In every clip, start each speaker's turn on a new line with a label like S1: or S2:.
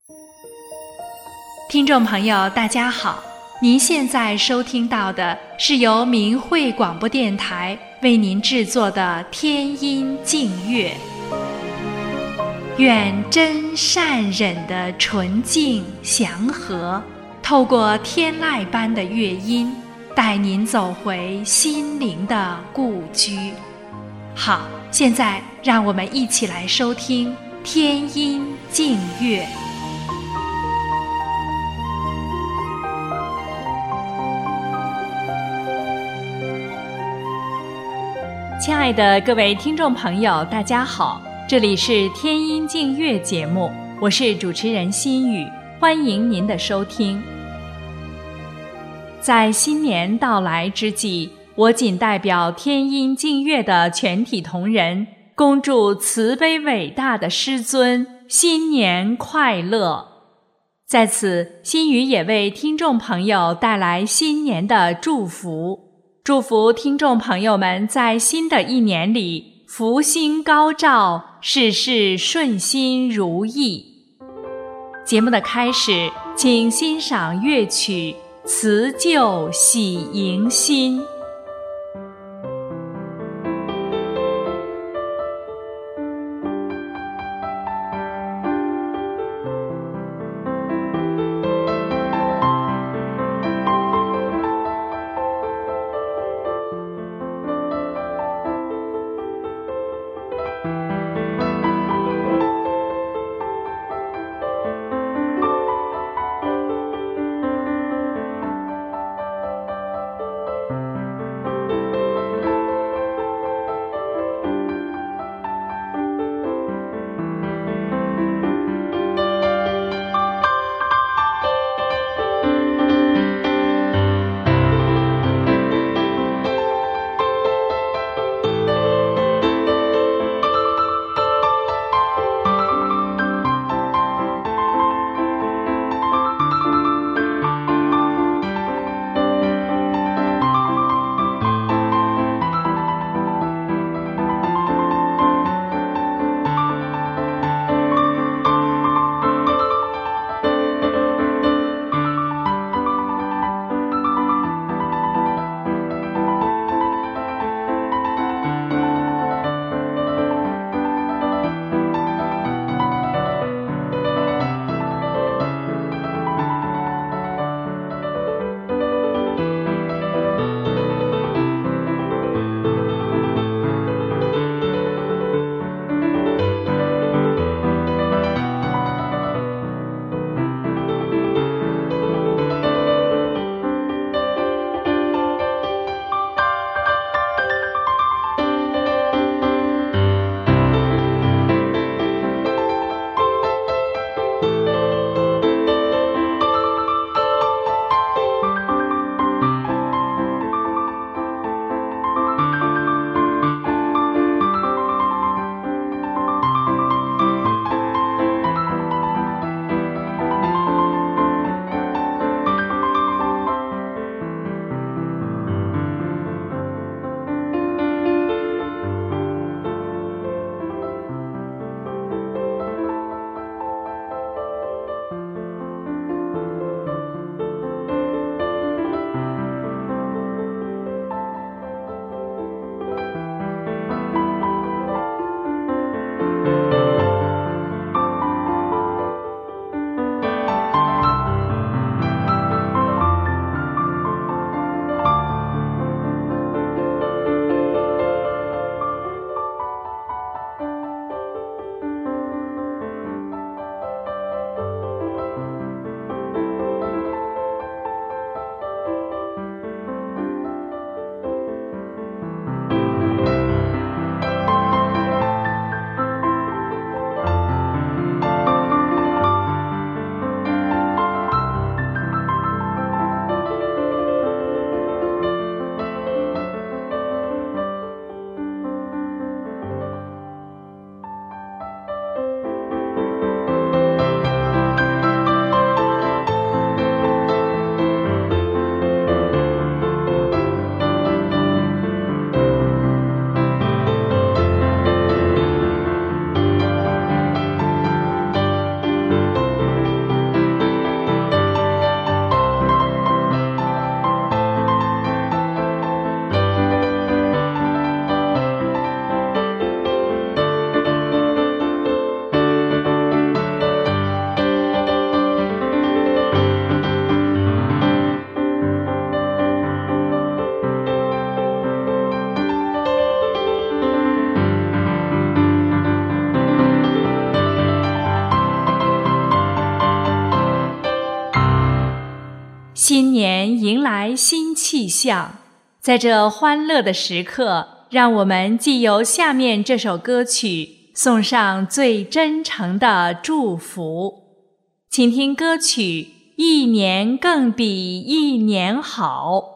S1: 听众朋友大家好，您现在收听到的是由明慧广播电台为您制作的天音静乐。愿真善忍的纯净祥和透过天籁般的乐音，带您走回心灵的故居。好，现在让我们一起来收听天音静乐。亲爱的各位听众朋友大家好，这里是天音静乐节目，我是主持人心雨，欢迎您的收听。在新年到来之际，我谨代表天音静乐的全体同仁，恭祝慈悲伟大的师尊新年快乐。在此，心雨也为听众朋友带来新年的祝福，祝福听众朋友们在新的一年里福星高照，事事顺心如意。节目的开始，请欣赏乐曲《辞旧喜迎新》。 新年迎来新气象，在这欢乐的时刻，让我们藉由下面这首歌曲，送上最真诚的祝福。请听歌曲《一年更比一年好》。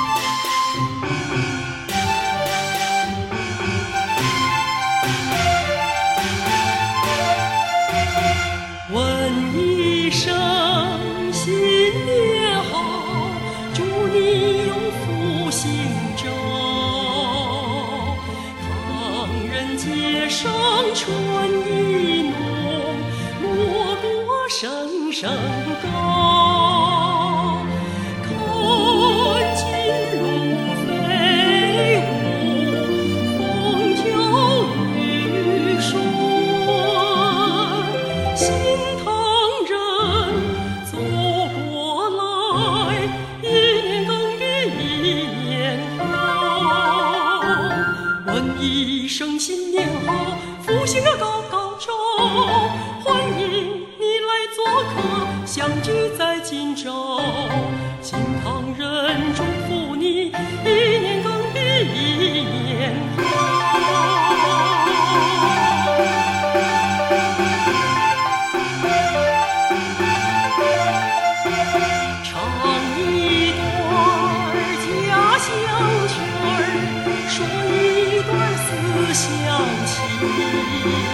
S2: 问一声新年好，祝你有福星照，唐人街上春意浓，锣鼓声声高，看金龙飞舞，风调雨顺，新唐人走过来，一年更比一年好。问一声新年好，福星啊高高照，欢迎你来做客，相聚在今朝。新唐人祝福你，一年更比一年好。唱一段家乡曲儿，说一段思乡情，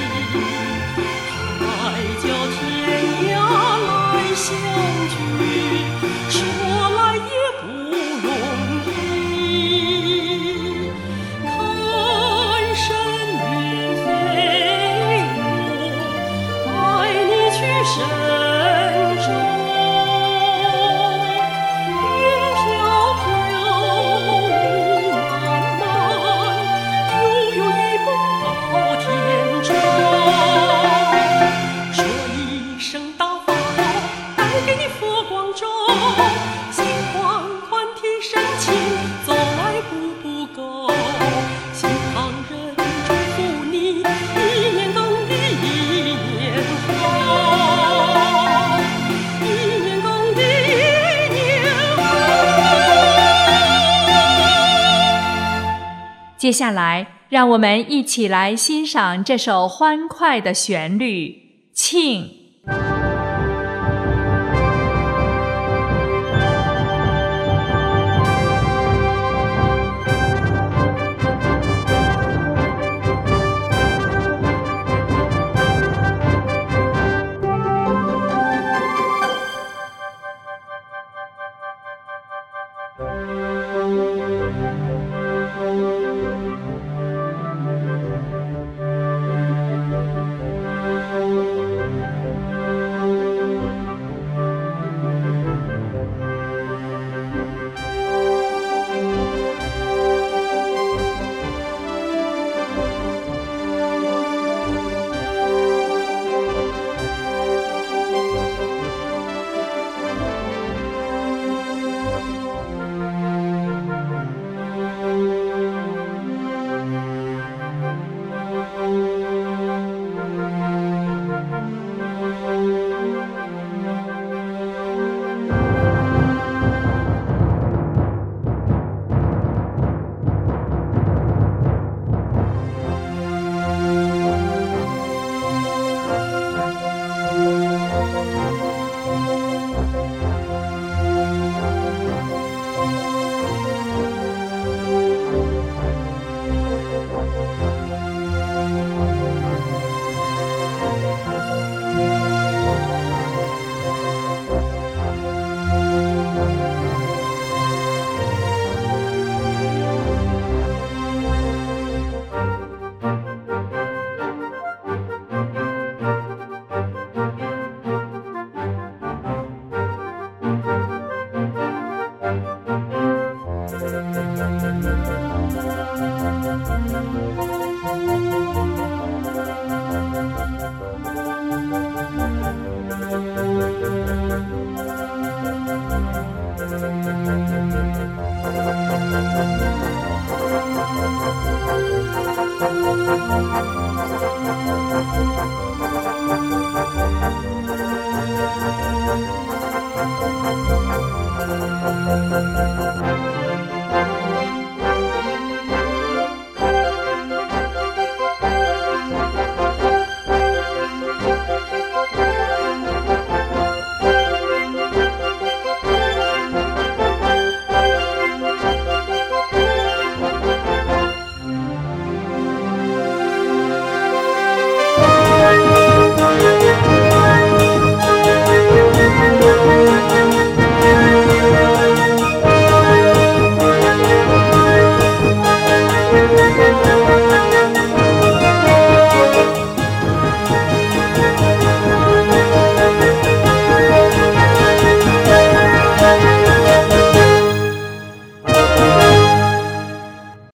S2: 海角天涯来相聚，说来也不容易。看神云飞舞，带你去神州，云飘飘雾漫漫，悠悠一梦到天朝。说一声大发好，带给你佛光照，心宽宽提神情，走来步步高。新唐人祝福你，一年更比一年好，一年更比一年好。
S1: 接下来，让我们一起来欣赏这首欢快的旋律《庆》。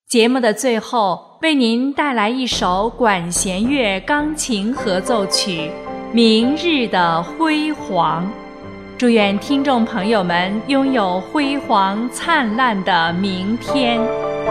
S1: 节目的最后，为您带来一首管弦乐钢琴合奏曲《明日的辉煌》。祝愿听众朋友们拥有辉煌灿烂的明天。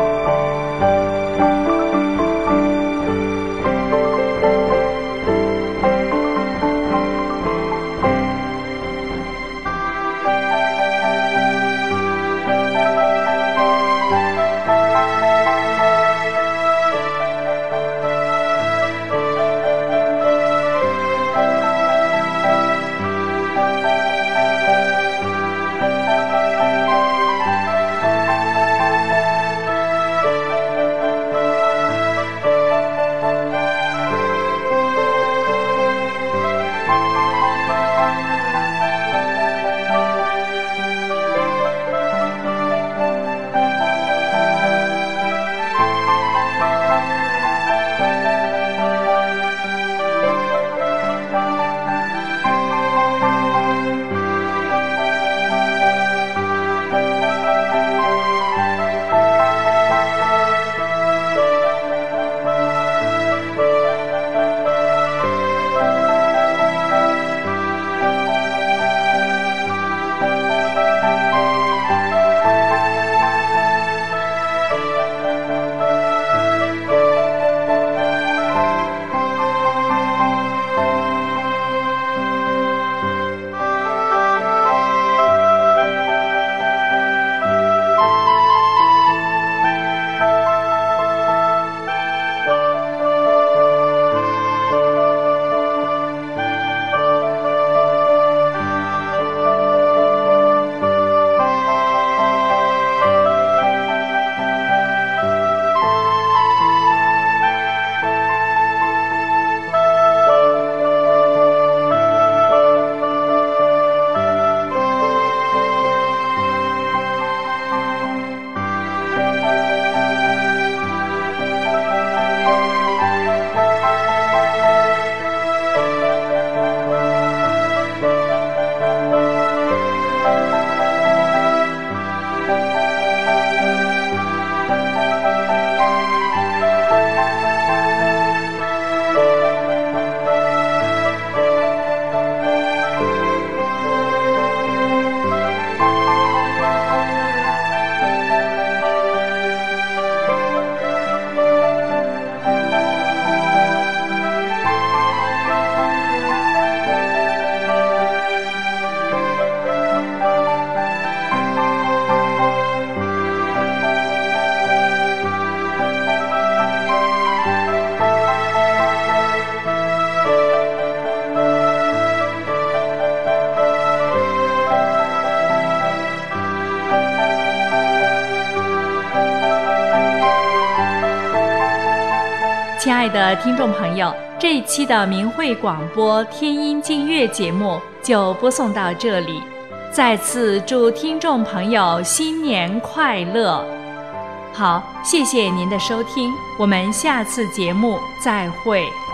S1: 亲爱的听众朋友，这一期的明慧广播天音净乐节目就播送到这里，再次祝听众朋友新年快乐。好，谢谢您的收听，我们下次节目再会。